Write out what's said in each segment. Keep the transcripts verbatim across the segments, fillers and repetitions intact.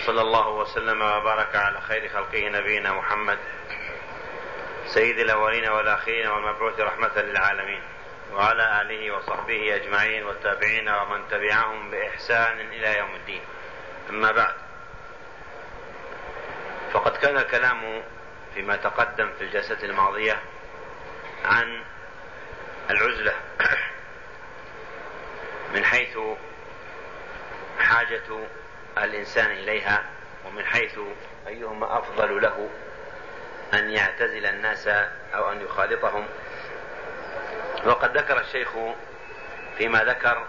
وصلى الله وسلم وبارك على خير خلقه نبينا محمد سيد الأولين والآخرين والمبعوث رحمة للعالمين، وعلى آله وصحبه أجمعين والتابعين ومن تبعهم بإحسان إلى يوم الدين. أما بعد، فقد كان الكلام فيما تقدم في الجلسة الماضية عن العزلة من حيث حاجة الإنسان إليها، ومن حيث أيهما أفضل له أن يعتزل الناس أو أن يخالطهم. وقد ذكر الشيخ فيما ذكر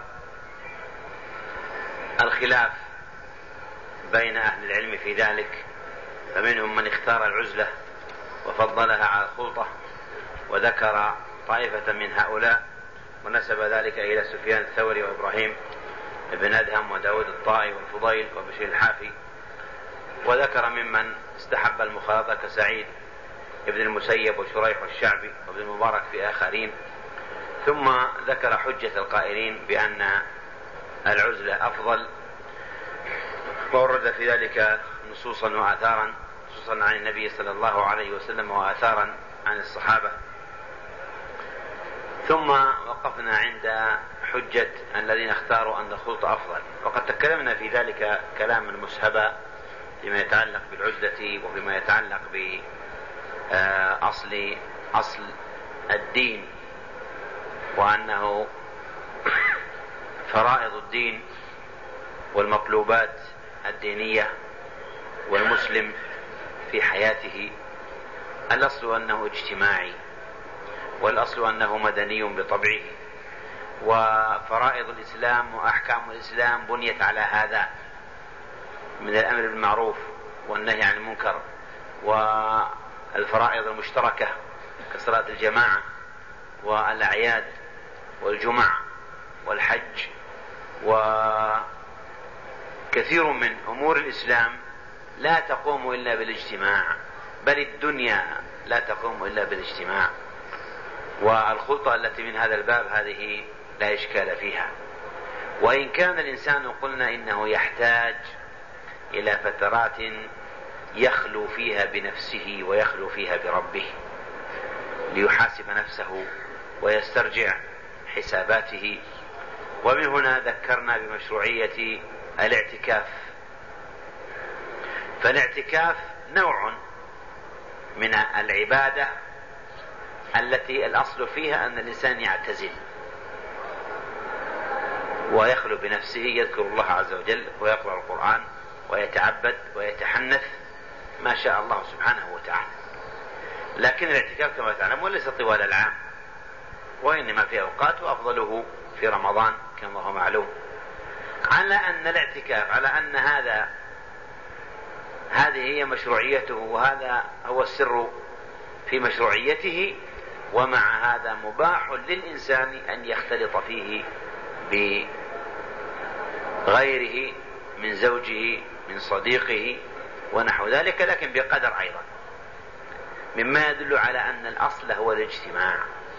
الخلاف بين أهل العلم في ذلك، فمنهم من اختار العزلة وفضلها على الخلطة، وذكر طائفة من هؤلاء ونسب ذلك إلى سفيان الثوري وإبراهيم ابن أدهم وداود الطائي والفضيل وبشير الحافي، وذكر ممن استحب المخالطة كسعيد ابن المسيب وشريح والشعبي وابن المبارك في آخرين. ثم ذكر حجة القائلين بأن العزلة أفضل، وورد في ذلك نصوصا وآثارا، نصوصا عن النبي صلى الله عليه وسلم وآثارا عن الصحابة. ثم وقفنا عند حجة الذين اختاروا أن الخلطة أفضل، وقد تكلمنا في ذلك كلاما مسهبا فيما يتعلق بالعزلة وفيما يتعلق بأصل أصل الدين، وأنه فرائض الدين والمطلوبات الدينية والمسلم في حياته الأصل أنه اجتماعي، والأصل أنه مدني بطبعه، وفرائض الإسلام وأحكام الإسلام بنيت على هذا من الأمر بالمعروف والنهي عن المنكر، والفرائض المشتركة كصلاة الجماعة والأعياد والجمع والحج، وكثير من أمور الإسلام لا تقوم إلا بالاجتماع، بل الدنيا لا تقوم إلا بالاجتماع. والخلطة التي من هذا الباب هذه لا إشكال فيها، وإن كان الإنسان قلنا إنه يحتاج إلى فترات يخلو فيها بنفسه ويخلو فيها بربه ليحاسب نفسه ويسترجع حساباته. ومن هنا ذكرنا بمشروعية الاعتكاف، فالاعتكاف نوع من العبادة التي الأصل فيها أن الإنسان يعتزل ويخلو بنفسه، يذكر الله عز وجل ويقرأ القرآن ويتعبد ويتحنث ما شاء الله سبحانه وتعالى. لكن الاعتكاف كما تعلمون ليس طوال العام، وإنما في أوقات، وأفضله في رمضان كما هو معلوم. على أن الاعتكاف على أن هذا هذه هي مشروعيته، وهذا هو السر في مشروعيته، ومع هذا مباح للإنسان أن يختلط فيه بغيره من زوجه من صديقه ونحو ذلك، لكن بقدر أيضا، مما يدل على أن الأصل هو الاجتماع.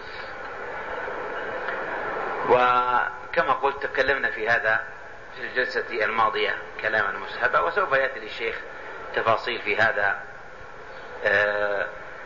وكما قلت تكلمنا في هذا في الجلسة الماضية كلاما مسهبا، وسوف يأتي للشيخ تفاصيل في هذا آه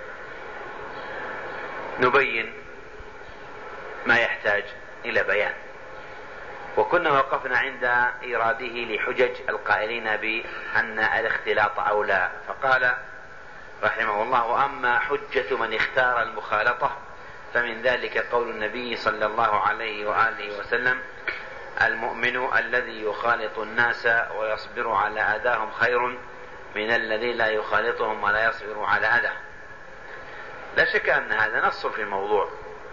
نبين ما يحتاج إلى بيان. وكنا وقفنا عند إيراده لحجج القائلين بأن الاختلاط أولى، فقال رحمه الله: وأما حجة من اختار المخالطة فمن ذلك قول النبي صلى الله عليه وآله وسلم: المؤمن الذي يخالط الناس ويصبر على أذاهم خير من الذي لا يخالطهم ولا يصبر على أذاهم. لا شك أن هذا نص في الموضوع،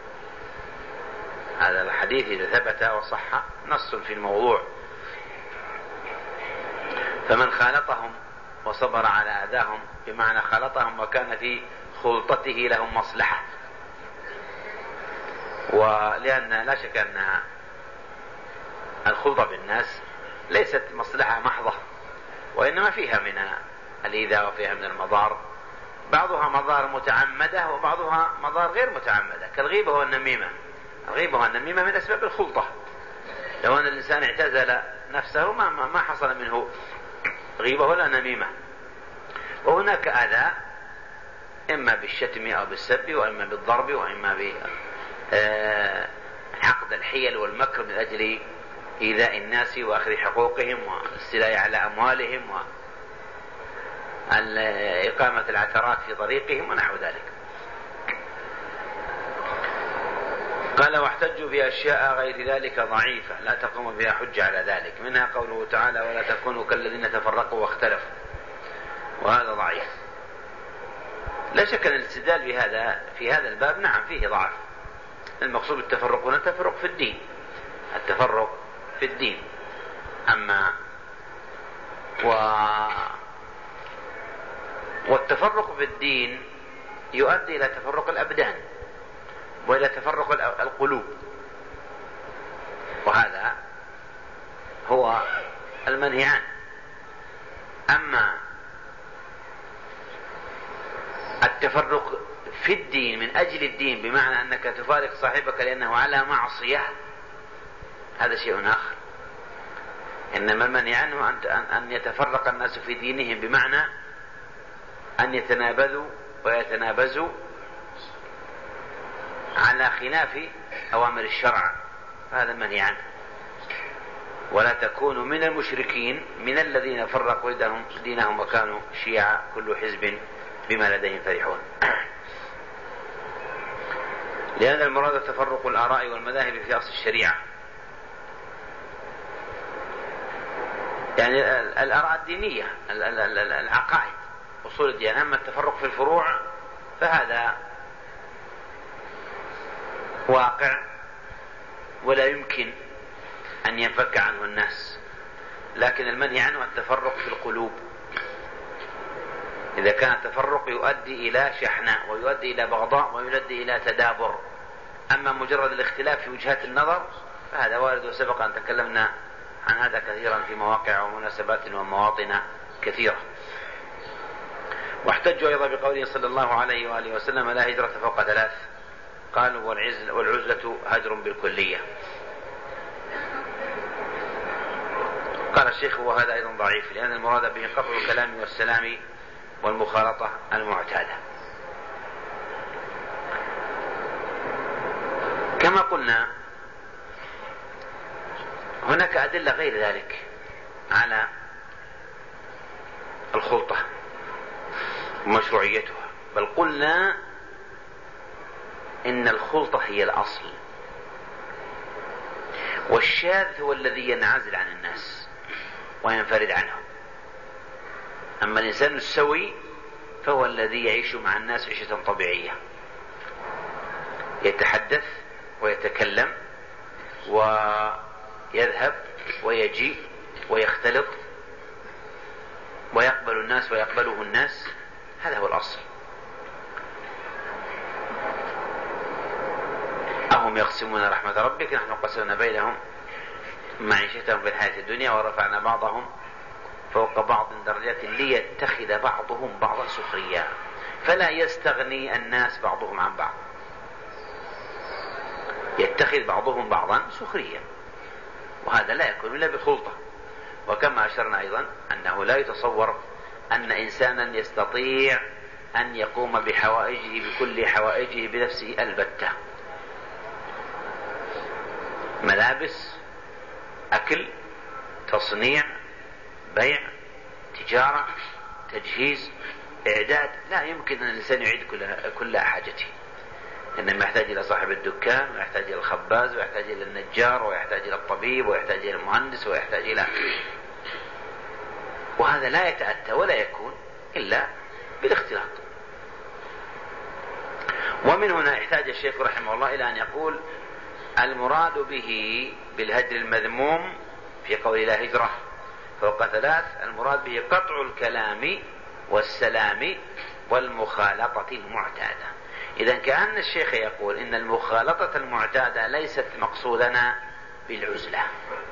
هذا الحديث إذا ثبت وصح نص في الموضوع. فمن خالطهم وصبر على أذاهم بمعنى خالطهم وكان في خلطته لهم مصلحة، ولأن لا شك أن الخلطة بالناس ليست مصلحة محضة، وإنما فيها من الإيذاء وفيها من المضار، بعضها مضار متعمدة وبعضها مضار غير متعمدة، كالغيبة والنميمة. الغيبة والنميمة من أسباب الخلطة، لو أن الإنسان اعتزل نفسه ما, ما حصل منه غيبة ولا نميمة. وهناك أذى إما بالشتم أو بالسب، وإما بالضرب، وإما بعقد الحيل والمكر من أجل إيذاء الناس وأخذ حقوقهم والاستيلاء على أموالهم وإقامة العثرات في طريقهم ونحو ذلك. قال: واحتجوا بأشياء غير ذلك ضعيفة لا تقوم بها حجة على ذلك، منها قوله تعالى: ولا تكونوا كالذين تفرقوا واختلفوا، وهذا ضعيف. لا شك أن الاستدلال بهذا في هذا الباب نعم فيه ضعف. المقصود بالتفرق هنا التفرق في الدين، التفرق في الدين. أما و... والتفرق في الدين يؤدي إلى تفرق الأبدان وإلى تفرق القلوب، وهذا هو المنهي عنه. أما التفرق في الدين من أجل الدين بمعنى أنك تفارق صاحبك لأنه على معصية، هذا شيء آخر. إنما المنهي عنه أن يتفرق الناس في دينهم بمعنى أن يتنابذوا ويتنابزوا على خلاف أوامر الشرع، هذا المنهي عنه. ولا تكونوا من المشركين من الذين فرقوا دينهم وكانوا شيعا كل حزب بما لديهم فرحون. لأن المراد تفرق الآراء والمذاهب في أصل الشريعة، يعني الآراء الدينية، العقائد، أصول الدين. أما التفرق في الفروع فهذا واقع ولا يمكن أن ينفك عنه الناس، لكن المنهي عنه التفرق في القلوب. إذا كان التفرق يؤدي إلى شحناء ويؤدي إلى بغضاء ويؤدي إلى تدابر. أما مجرد الاختلاف في وجهات النظر فهذا وارد، وسبق أن تكلمنا عن هذا كثيرا في مواقع ومناسبات ومواطن كثيرة. واحتجوا أيضا بقوله صلى الله عليه وآله وسلم: لا هجرة فوق ثلاث، قالوا: والعزلة هجر بالكلية. قال الشيخ: وهذا أيضا ضعيف، لأن المراد به قطع الكلام والسلام والمخالطة المعتادة. كما قلنا هناك أدلة غير ذلك على الخلطة ومشروعيتها، بل قلنا إن الخلطة هي الأصل، والشاذ هو الذي ينعزل عن الناس وينفرد عنهم. أما الإنسان السوي فهو الذي يعيش مع الناس عيشة طبيعية، يتحدث ويتكلم ويذهب ويجي ويختلط ويقبل الناس ويقبله الناس، هذا هو الأصل. أهم يقسمون رحمة ربك نحن قسمنا بينهم معيشتهم في الحياة الدنيا ورفعنا بعضهم فوق بعض درجات ليتخذ بعضهم بعضا سخريا فلا يستغني الناس بعضهم عن بعض، يتخذ بعضهم بعضا سخريا، وهذا لا يكون إلا بخلطة. وكما أشرنا أيضا أنه لا يتصور أن إنسانا يستطيع أن يقوم بحوائجه بكل حوائجه بنفسه البتة، ملابس، أكل، تصنيع، بيع، تجارة، تجهيز، إعداد، لا يمكن أن الإنسان يعيد كل حاجته، إنما يحتاج إلى صاحب الدكان، ويحتاج إلى الخباز، ويحتاج إلى النجار، ويحتاج إلى الطبيب، ويحتاج إلى المهندس، ويحتاج إلى، وهذا لا يتأتى ولا يكون إلا بالاختلاط. ومن هنا احتاج الشيخ رحمه الله إلى أن يقول: المراد به بالهجر المذموم في قول لا هجرة فوق ثلاث، المراد به قطع الكلام والسلام والمخالطة المعتادة. إذن كأن الشيخ يقول إن المخالطة المعتادة ليست مقصودنا بالعزلة.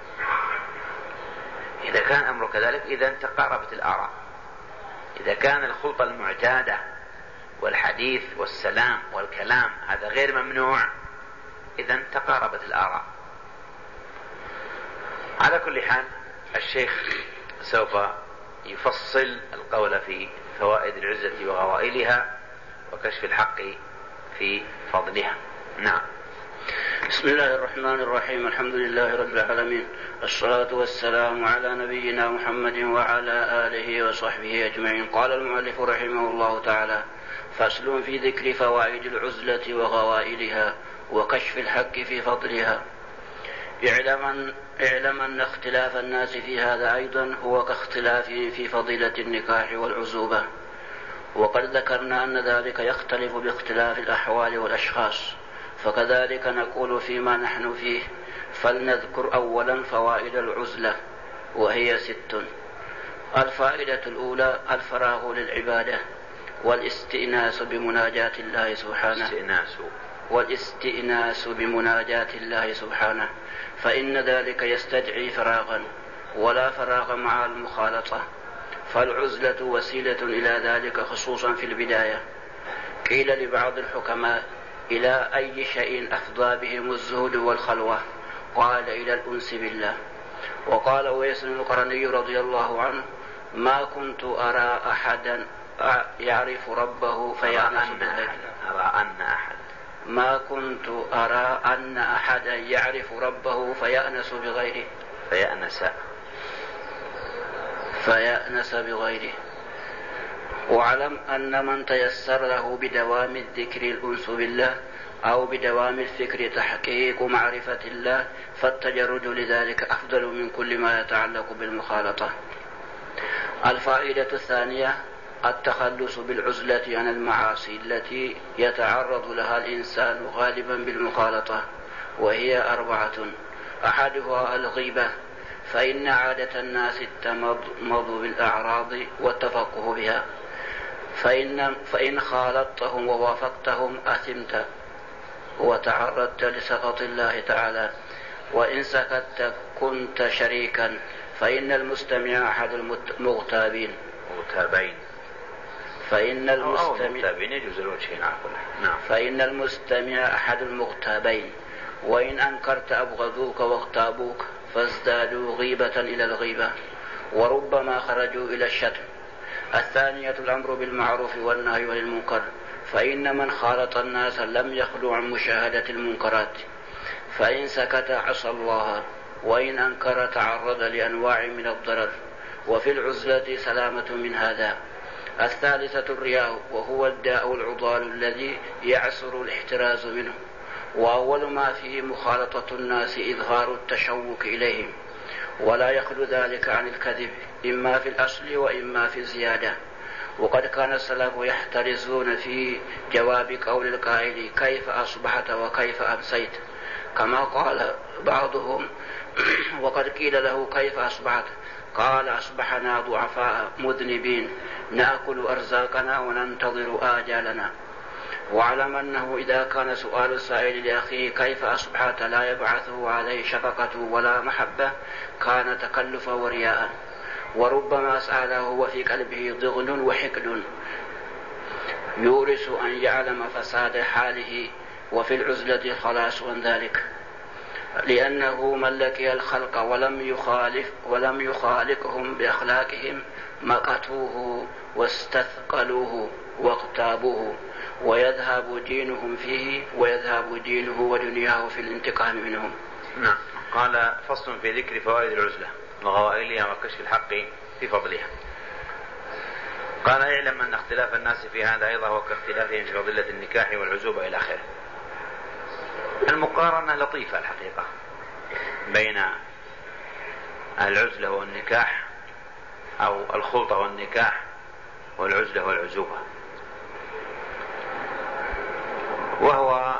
إذا كان الأمر كذلك إذن تقاربت الآراء. إذا كان الخلطة المعتادة والحديث والسلام والكلام هذا غير ممنوع إذن تقاربت الآراء. على كل حال الشيخ سوف يفصل القول في فوائد العزلة وغوائلها وكشف الحق في فضلها. نعم. بسم الله الرحمن الرحيم. الحمد لله رب العالمين، الصلاة والسلام على نبينا محمد وعلى آله وصحبه أجمعين. قال المؤلف رحمه الله تعالى: فصل في ذكر فوائد العزلة وغوائلها وكشف الحق في فضلها. اعلم اعلم أن اختلاف الناس في هذا أيضا هو كاختلافهم في فضيلة النكاح والعزوبة، وقد ذكرنا أن ذلك يختلف باختلاف الأحوال والأشخاص، فكذلك نقول فيما نحن فيه. فلنذكر أولا فوائد العزلة، وهي ست. الفائدة الأولى الفراغ للعبادة والاستئناس بمناجاة الله سبحانه استئناس والاستئناس بمناجاة الله سبحانه، فإن ذلك يستدعي فراغا، ولا فراغ مع المخالطة، فالعزلة وسيلة إلى ذلك، خصوصا في البداية. قيل لبعض الحكماء: إلى أي شيء أفضى بهم الزهد والخلوة؟ قال: إلى الأنس بالله. وقال أويس القرني رضي الله عنه: ما كنت أرى أحدا يعرف ربه فيأنس بغيره أرى أن أحد ما كنت أرى أن أحدا يعرف ربه فيأنس بغيره فيأنس فيأنس بغيره. واعلم أن من تيسر له بدوام الذكر الأنس بالله، أو بدوام الفكر تحقيق معرفة الله، فالتجرد لذلك أفضل من كل ما يتعلق بالمخالطة. الفائدة الثانية التخلص بالعزلة عن المعاصي التي يتعرض لها الإنسان غالبا بالمخالطة، وهي أربعة. أحدها الغيبة، فإن عادة الناس التمضمض بالأعراض والتفقه بها، فإن, فإن خالطتهم ووافقتهم أثمت وتعرضت لسخط الله تعالى، وإن سكت كنت شريكا، فإن المستمع أحد المغتابين مغتابين فإن المستمع نعم. فإن المستمع أحد المغتابين، وإن أنكرت أبغضوك واغتابوك، فازدادوا غيبة إلى الغيبة، وربما خرجوا إلى الشتم. الثانية الأمر بالمعروف والنهي عن المنكر، فإن من خالط الناس لم يخلو عن مشاهدة المنكرات، فإن سكت عصى الله، وإن أنكر تعرض لأنواع من الضرر، وفي العزلة سلامة من هذا. الثالثة الرياء، وهو الداء العضال الذي يعسر الاحتراز منه، وأول ما فيه مخالطة الناس إظهار التشوق إليهم، ولا يخلو ذلك عن الكذب، إما في الأصل وإما في الزيادة. وقد كان السلف يحترزون في جواب قول القائل: كيف أصبحت وكيف أمسيت؟ كما قال بعضهم: وقد قيل له: كيف أصبحت؟ قال: أصبحنا ضعفاء مذنبين نأكل أرزاقنا وننتظر آجالنا. واعلم أنه إذا كان سؤال السائل لأخيه كيف أصبحت لا يبعثه عليه شفقة ولا محبة، كان تكلفا ورياء، وربما سأله وفي قلبه ضغن وحقد يورث أن يعلم فساد حاله، وفي العزلة خلاص عن ذلك، لأنه من لقي الخلق ولم يخالف ولم يخالقهم بأخلاقهم مقتوه واستثقلوه واغتابوه، ويذهب دينهم فيه ويذهب دينه ودنياه في الانتقام منهم. نعم. قال: فصل في ذكر فوائد العزلة وغوائلها وكشف الحق في فضلها. قال: اعلم أن اختلاف الناس في هذا أيضا هو كاختلافهم في فضيلة النكاح والعزوبة إلى آخره. المقارنة لطيفة الحقيقة بين العزلة والنكاح، أو الخلطة والنكاح، والعزلة والعزوبة، وهو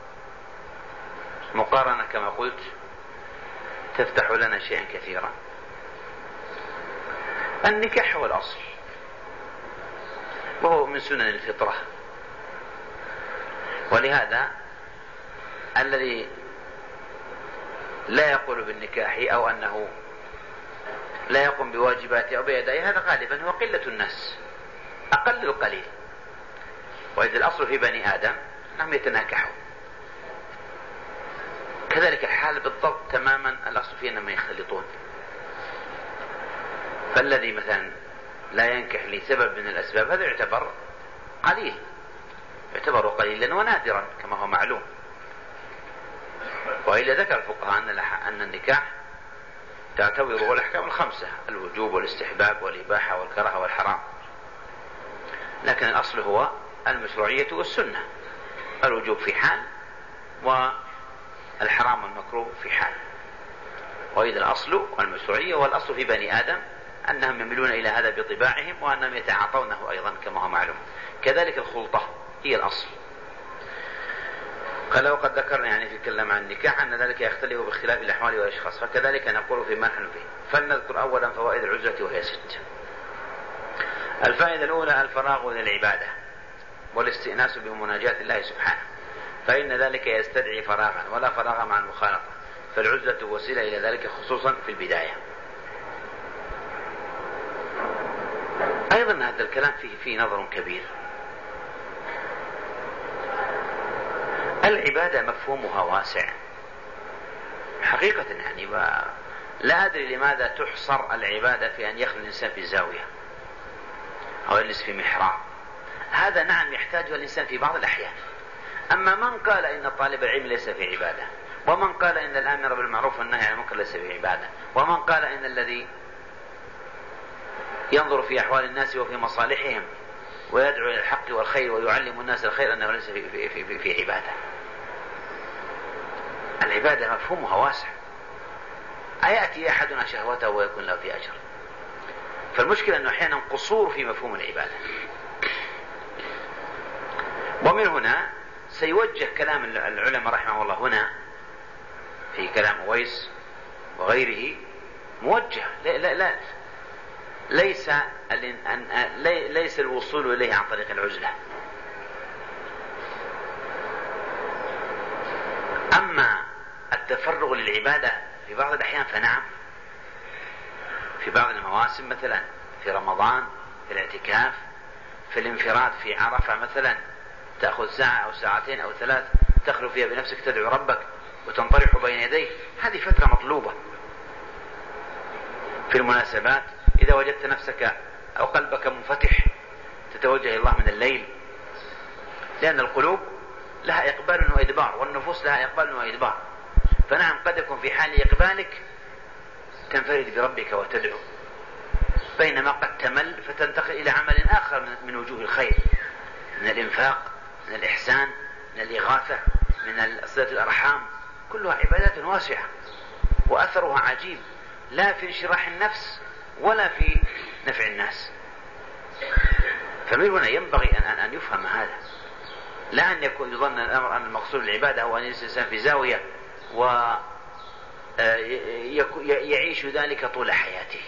مقارنة كما قلت تفتح لنا شيئا كثيرا. النكاح هو الأصل، وهو من سنن الفطرة، ولهذا الذي لا يقول بالنكاح أو أنه لا يقوم بواجباته أو بأدائه، هذا غالبا هو قلة الناس، أقل القليل. وإذا الأصل في بني آدم أنهم يتناكحون، كذلك الحال بالضبط تماما الأصل فيه أنهم يختلطون. فالذي مثلا لا ينكح لسبب من الأسباب هذا يعتبر قليل، يعتبر قليلا ونادرا كما هو معلوم. وإلا ذكر الفقهاء أن النكاح تعتبره الأحكام الخمسة: الوجوب والاستحباب والإباحة والكراهة والحرام، لكن الأصل هو المشروعية والسنة، الوجوب في حال والحرام والمكروه في حال. وإذا الأصل والمشروعية، والأصل في بني آدم أنهم يميلون إلى هذا بطباعهم وأنهم يتعاطونه أيضا كما هو معلوم. كذلك الخلطة هي الأصل. قال وقد ذكرنا يعني في الكلام عن النكاح أن ذلك يختلف باختلاف الأحوال والأشخاص، فكذلك نقول فيما نحن فيه. فلنذكر أولا فوائد العزلة وهي ست. الفائدة الأولى الفراغ من العبادة والاستئناس بمناجاة الله سبحانه، فإن ذلك يستدعي فراغا ولا فراغ مع المخالطة، فالعزلة وسيلة إلى ذلك خصوصا في البداية. أيضا هذا الكلام فيه, فيه نظر كبير. العبادة مفهومها واسع حقيقة يعني، لا أدري لماذا تحصر العبادة في أن يخلو الإنسان في زاوية أو يجلس في محراب. هذا نعم يحتاجه الإنسان في بعض الأحيان. أما من قال إن طالب العلم ليس في عبادة، ومن قال إن الآمر بالمعروف والنهي عن المنكر ليس في عبادة، ومن قال إن الذي ينظر في أحوال الناس وفي مصالحهم ويدعو إلى الحق والخير ويعلم الناس الخير أنه ليس في, في, في, في عبادة. العبادة مفهومها واسع. أيأتي أحدنا شهوته ويكون له في أجر؟ فالمشكلة أنه أحيانا قصور في مفهوم العبادة. ومن هنا سيوجه كلام العلماء رحمه الله هنا في كلام أويس وغيره موجه لا لا لا ليس ليس الوصول إليه عن طريق العزلة. أما التفرغ للعبادة في بعض الأحيان فنعم، في بعض المواسم مثلا في رمضان، في الاعتكاف، في الانفراد في عرفة مثلا، تأخذ ساعة أو ساعتين أو ثلاث تخلو فيها بنفسك تدعو ربك وتنطرح بين يديه، هذه فترة مطلوبة. في المناسبات إذا وجدت نفسك أو قلبك منفتح تتوجه إلى الله من الليل، لأن القلوب لها إقبال وإدبار والنفوس لها إقبال وإدبار. فنعم قد يكون في حال إقبالك تنفرد بربك وتدعو، بينما قد تمل فتنتقل إلى عمل آخر من وجوه الخير، من الإنفاق، من الإحسان، من الإغاثة، من صلة الأرحام. كلها عبادات واسعة وأثرها عجيب، لا في انشراح النفس ولا في نفع الناس. فمن هنا ينبغي أن, أن يفهم هذا، لا أن يكون يظن الأمر أن المقصود العبادة هو أن يجلس الإنسان في زاوية ويعيش ذلك طول حياته.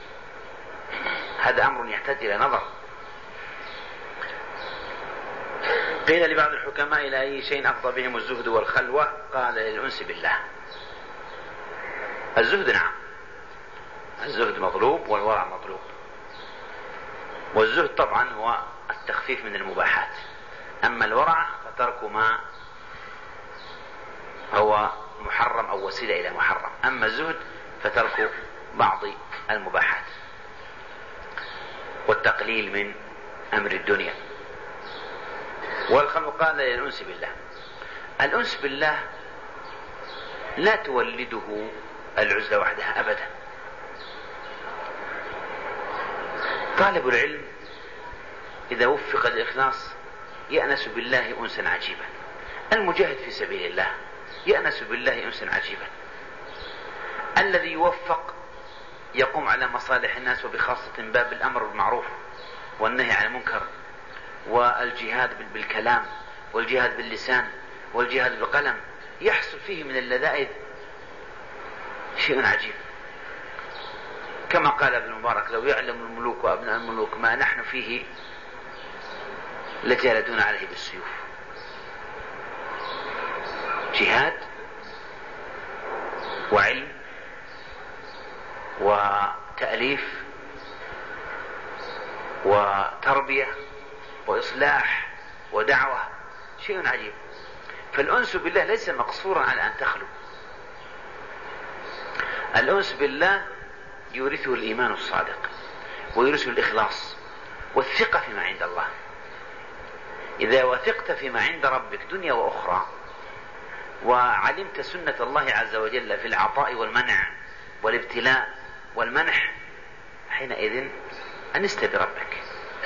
هذا أمر يحتاج إلى نظر. قيل لبعض الحكماء إلى أي شيء أفضى بهم الزهد والخلوة؟ قال للأنس بالله. الزهد نعم، الزهد مطلوب والورع مطلوب. والزهد طبعا هو التخفيف من المباحات، أما الورع فترك ما هو محرم أو وسيلة إلى محرم، أما الزهد فترك بعض المباحات والتقليل من أمر الدنيا. والخلق قال للأنس بالله. الأنس بالله لا تولده العزلة وحدها أبدا. طالب العلم إذا وفق الإخلاص يأنس بالله أنسا عجيبا. المجاهد في سبيل الله يأنس بالله أنسا عجيبا. الذي يوفق يقوم على مصالح الناس وبخاصة باب الأمر بالمعروف والنهي عن المنكر والجهاد بالكلام والجهاد باللسان والجهاد بالقلم، يحصل فيه من اللذائذ شيء عجيب. كما قال ابن المبارك: لو يعلم الملوك وأبناء الملوك ما نحن فيه لجالدون عليه بالسيوف. جهاد وعلم وتأليف وتربية وإصلاح ودعوة، شيء عجيب. فالأنس بالله ليس مقصورا على أن تخلو. الأنس بالله يورثه الإيمان الصادق، ويرسل الإخلاص والثقة فيما عند الله. إذا وثقت فيما عند ربك دنيا وأخرى، وعلمت سنة الله عز وجل في العطاء والمنع والابتلاء والمنح، حينئذ أنست بربك.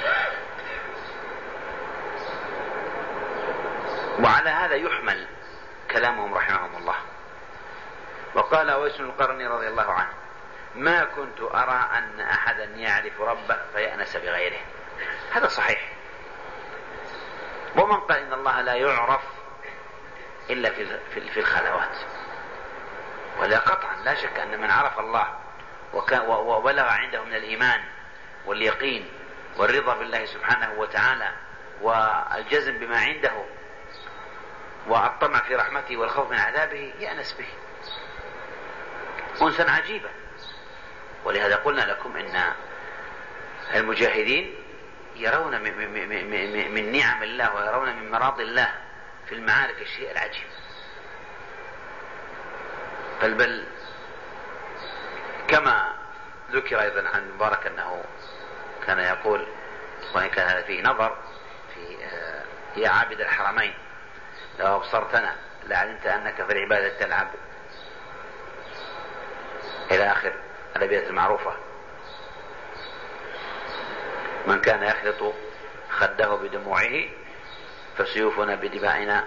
وعلى هذا يحمل كلامهم رحمهم الله. وقال أويس القرني رضي الله عنه: ما كنت أرى أن أحدا يعرف ربه فيأنس بغيره. هذا صحيح. ومن قال إن الله لا يعرف إلا في الخلوات، ولا قطعا لا شك أن من عرف الله وبلغ عنده من الإيمان واليقين والرضا بالله سبحانه وتعالى والجزم بما عنده والطمع في رحمته والخوف من عذابه يأنس به أنسا عجيبا. ولهذا قلنا لكم إن المجاهدين يرون من نعم الله ويرون من مراضي الله في المعارك الشيء العجيب. بل بل كما ذكر أيضا عن مبارك أنه كان يقول، وإن كان هذا فيه نظر، في يا عابد الحرمين لو أبصرتنا لعلمت أنك في العبادة تلعب، إلى آخر الأبيات المعروفة. من كان يخلط خده بدموعه فسيوفنا بدمائنا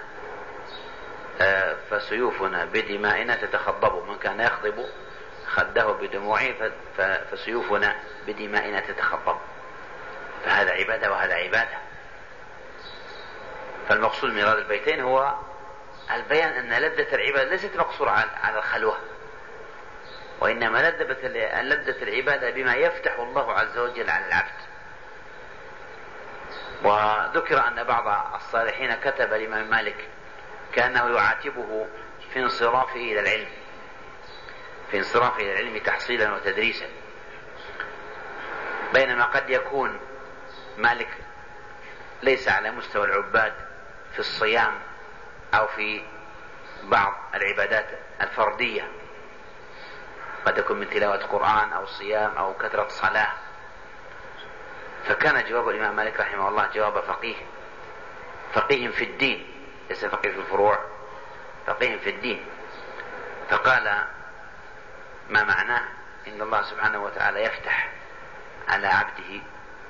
فسيوفنا بدمائنا تتخضب. من كان يخضب خده بدموعه فسيوفنا بدمائنا تتخضب. فهذا عبادة وهذا عبادة. فالمقصود من هذه البيتين هو البيان أن لذة العبادة ليست مقصورة على الخلوة، وإنما لذة العبادة بما يفتح الله عز وجل على العبد. وذكر أن بعض الصالحين كتب لإمام مالك كأنه يعاتبه في انصرافه إلى العلم في انصرافه إلى العلم تحصيلا وتدريسا، بينما قد يكون مالك ليس على مستوى العباد في الصيام أو في بعض العبادات الفردية، قد يكون من تلاوة قرآن أو صيام أو كثرة صلاة. فكان جواب الإمام مالك رحمه الله جواب فقيه، فقيه في الدين، ليس فقيه في الفروع، فقيه في الدين. فقال ما معناه إن الله سبحانه وتعالى يفتح على عبده،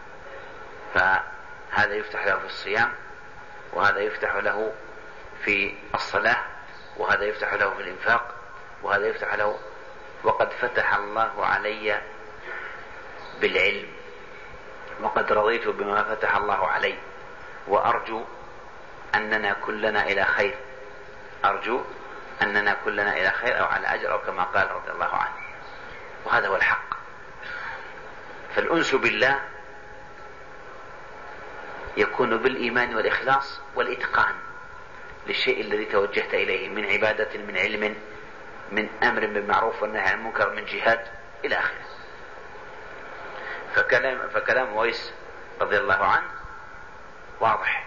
فهذا يفتح له في الصيام، وهذا يفتح له في الصلاة، وهذا يفتح له في الإنفاق، وهذا يفتح له. وقد فتح الله علي بالعلم، وقد رضيت بما فتح الله علي، وأرجو أننا كلنا إلى خير، أرجو أننا كلنا إلى خير أو على أجر، أو كما قال رضي الله عنه. وهذا هو الحق. فالأنس بالله يكون بالإيمان والإخلاص والإتقان للشيء الذي توجهت إليه من عبادة، من علم، من أمر بالمعروف والنهي عن المنكر، من جهاد إلى آخره. فكلام فكلام ويس رضي الله عنه واضح.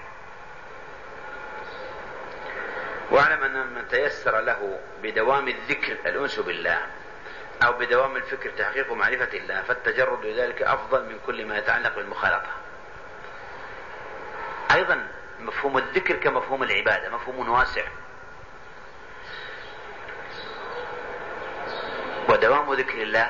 واعلم أن من تيسر له بدوام الذكر الأنس بالله، أو بدوام الفكر تحقيق معرفة الله، فالتجرد لذلك أفضل من كل ما يتعلق بالمخالطة. أيضا مفهوم الذكر كمفهوم العبادة مفهوم واسع، ودوام ذكر الله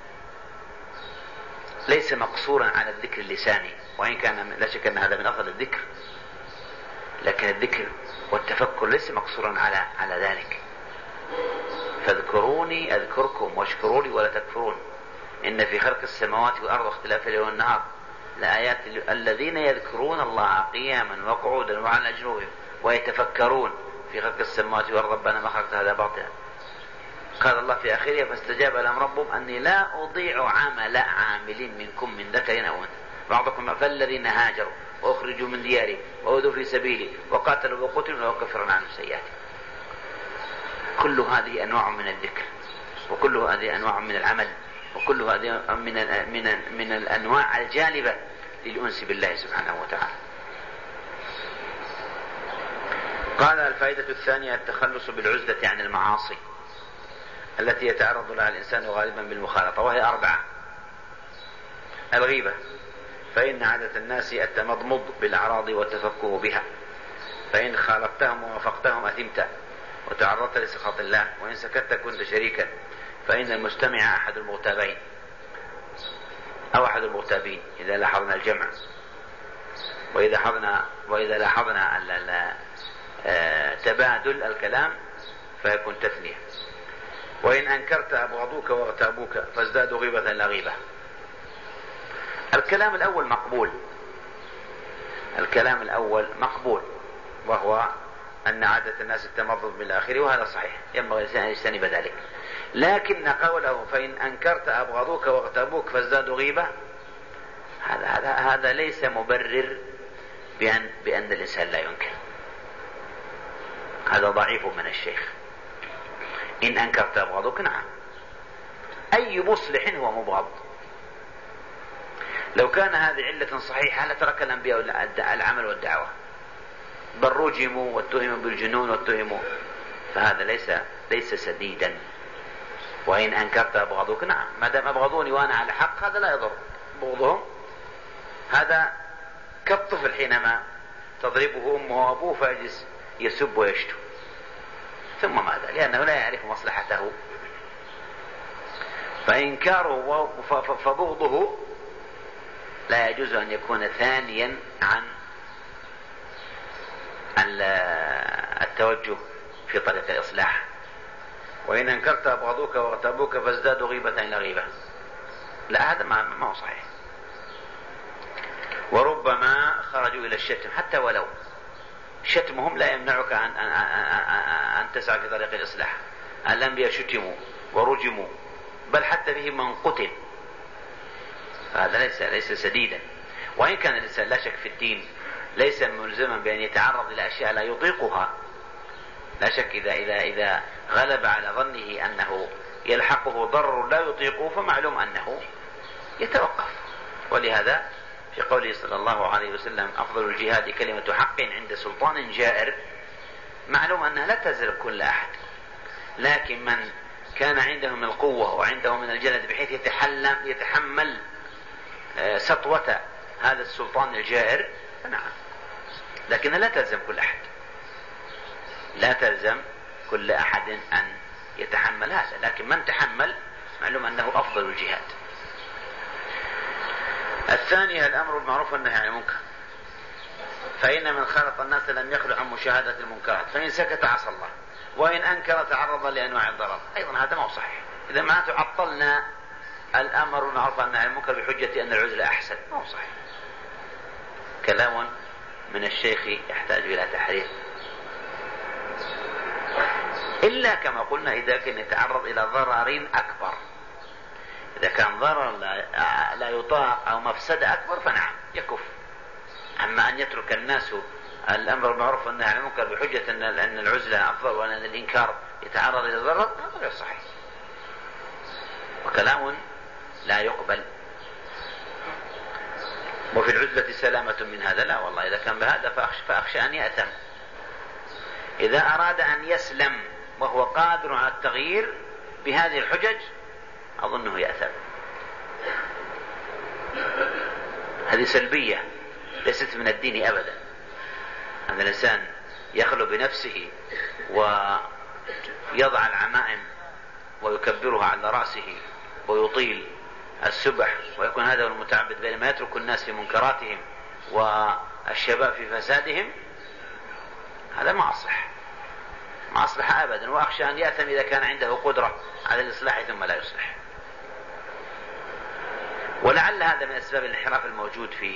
ليس مقصورا على الذكر اللساني، وإن كان لا شك أن هذا من أفضل الذكر، لكن الذكر والتفكر ليس مقصورا على على ذلك. فاذكروني أذكركم واشكروا لي ولا تكفرون، إن في خلق السماوات والأرض واختلاف الليل والنهار لآيات الذين يذكرون الله قياما وقعودا وعلى جنوبهم ويتفكرون في خلق السماوات والأرض ربنا ما خلقت هذا باطلا. قال الله في آخرها فاستجاب لهم ربهم أني لا أضيع عمل عامل منكم من ذكر أو أنثى بعضكم. فالذين هاجروا وأخرجوا من ديارهم وأوذوا في سبيلي وقاتلوا وقتلوا لأكفرن عنهم سيئاتهم. كل هذه أنواع من الذكر، وكل هذه أنواع من العمل، وكل هذه من من من الأنواع الجالبة للأنس بالله سبحانه وتعالى. قال الفائدة الثانية التخلص بالعزلة عن المعاصي التي يتعرض لها الإنسان غالبا بالمخالطة، وهي أربعة. الغيبة، فإن عادة الناس التمضمض بالأعراض والتفكه بها، فإن خالفتهم ووافقتهم أثمت وتعرضت لسخط الله، وإن سكت كنت شريكا، فإن المستمع أحد المغتابين أو أحد المغتابين إذا لاحظنا الجمع، وإذا لاحظنا وإذا لاحظنا تبادل الكلام فيكون تثنية. وإن أنكرت أبغضوك واغتابوك فازدادوا غيبة لا غيبة. الكلام الأول مقبول، الكلام الأول مقبول، وهو أن عادة الناس التمضض بالآخر، وهذا صحيح ينبغي الإنسان أن يجتنب ذلك. لكن قوله فإن أنكرت أبغضوك واغتابوك فازدادوا غيبة، هذا هذا هذا ليس مبرر بأن بأن الإنسان لا ينكر، هذا ضعيف من الشيخ. إن أنكرت أبغضوك، نعم، أي مصلح هو مبغض. لو كان هذه علة صحيحة لترك الأنبياء العمل والدعوة، بل رجموا واتهموا بالجنون واتهموا، فهذا ليس ليس سديدا. وإن أنكرت أبغضوك، نعم، ما دام أبغضوني وأنا على حق هذا لا يضر بغضهم. هذا كالطفل حينما تضربه أمه وأبوه فيجلس يسب ويشتم، ثم ماذا؟ لأنه لا يعرف مصلحته. فإنكاره فبغضه لا يجوز أن يكون ثانيا عن التوجه في طريق الإصلاح. وإن أنكرت أبغضوك واغتابوك فازدادوا غيبة إلى غيبة، لا، هذا ما ما هو صحيح. وربما خرجوا إلى الشتم، حتى ولو شتمهم لا يمنعك أن, أن, أن تسعى في طريق الإصلاح. الأنبياء شتموا ورجموا، بل حتى بهم من قتل، هذا ليس ليس سديدا. وإن كان الإنسان لا شك في الدين ليس ملزما بأن يتعرض إلى أشياء لا يطيقها، لا شك إذا إذا إذا غلب على ظنه أنه يلحقه ضرر لا يطيقه فمعلوم أنه يتوقف. ولهذا في قوله صلى الله عليه وسلم أفضل الجهاد كلمة حق عند سلطان جائر، معلوم أنها لا تزل كل أحد، لكن من كان عنده من القوة وعنده من الجلد بحيث يتحلم يتحمل سطوة هذا السلطان الجائر فنعم، لكن لا تلزم كل أحد، لا تلزم كل أحد أن يتحمل هذا، لكن من تحمل معلوم أنه أفضل الجهاد. الثانية الأمر بالمعروف والنهي عن المنكر، فإن من خالط الناس لم يخلو عن مشاهدة المنكرات، فإن سكت عصى الله، وإن أنكر تعرض لأنواع الضرر. أيضا هذا ما هو صحيح. إذا ما تعطلنا الأمر بالمعروف والنهي عن المنكر بحجة أن العزلة أحسن، ما هو صحيح. كلام من الشيخ يحتاج إلى تحرير، إلا كما قلنا إذا كان يتعرض إلى ضرر أكبر. إذا كان ضرر لا يطاق أو مفسدة أكبر فنعم يكف. أما أن يترك الناس الأمر بالمعروف والنهي عن المنكر بحجة أن العزلة أفضل وأن الإنكار يتعرض إلى الضرر، هذا غير صحيح وكلام لا يقبل. وفي العزلة سلامة من هذا، لا والله، إذا كان بهذا فأخشى, فأخشى أن يأثم. إذا أراد أن يسلم وهو قادر على التغيير بهذه الحجج أظنه يأثم. هذه سلبية ليست من الدين أبدا. أن الإنسان يخلو بنفسه ويضع العمائم ويكبرها على رأسه ويطيل السبح ويكون هذا المتعبد، بينما يترك الناس في منكراتهم والشباب في فسادهم، هذا ما أصلح ما أصلح أبدا. وأخشى أن يأثم إذا كان عنده قدرة على الإصلاح ثم لا يصلح. ولعل هذا من أسباب الانحراف الموجود في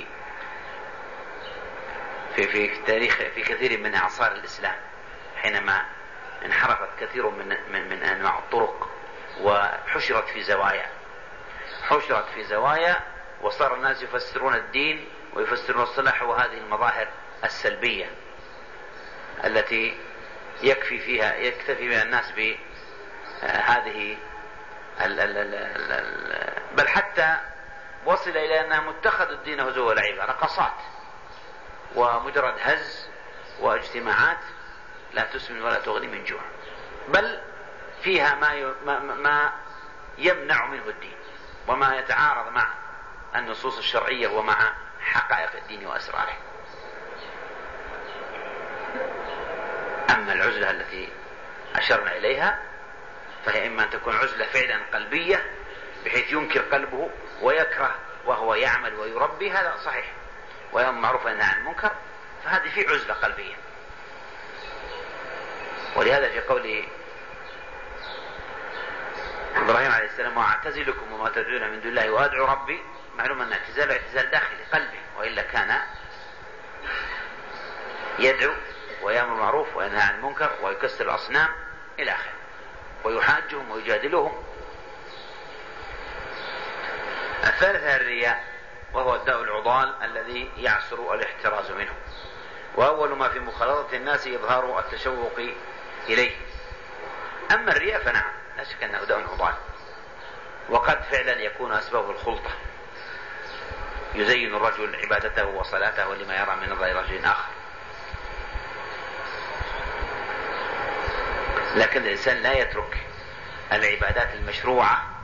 في في تاريخ في كثير من أعصار الإسلام، حينما انحرفت كثير من من, من أنواع الطرق وحشرت في زوايا حشرت في زوايا وصار الناس يفسرون الدين ويفسرون الصلاح، وهذه المظاهر السلبية التي يكفي فيها يكتفي بها الناس بهذه ال ال ال ال ال بل حتى وصل إلى أنهم اتخذوا الدين هزوا ولعبا، رقصات ومجرد هز واجتماعات لا تسمن ولا تغني من جوع، بل فيها ما ما يمنع منه الدين وما يتعارض مع النصوص الشرعية ومع حقائق الدين وأسراره. أما العزلة التي أشرنا إليها فهي إما أن تكون عزلة فعلا قلبية بحيث ينكر قلبه ويكره وهو يعمل ويربي، هذا صحيح، ويأمر معروف وينهى عن المنكر، فهذه في عزلة قلبية. ولهذا في قوله إبراهيم عليه السلام واعتزلكم وما تدعون من دون الله وأدعو ربي، معلوم أن اعتزال اعتزال داخلي قلبي، وإلا كان يدعو ويأمر معروف وينهى عن المنكر ويكسر الأصنام إلى آخره ويحاجهم ويجادلهم. الثالثة الرياء، وهو الداء العضال الذي يعسر الاحتراز منه، وأول ما في مخالطة الناس إظهار التشوق إليه. أما الرياء فنعم لا شك أنه داء عضال، وقد فعلا يكون أسباب الخلطة، يزين الرجل عبادته وصلاته لما يرى من نظر رجل آخر. لكن الإنسان لا يترك العبادات المشروعة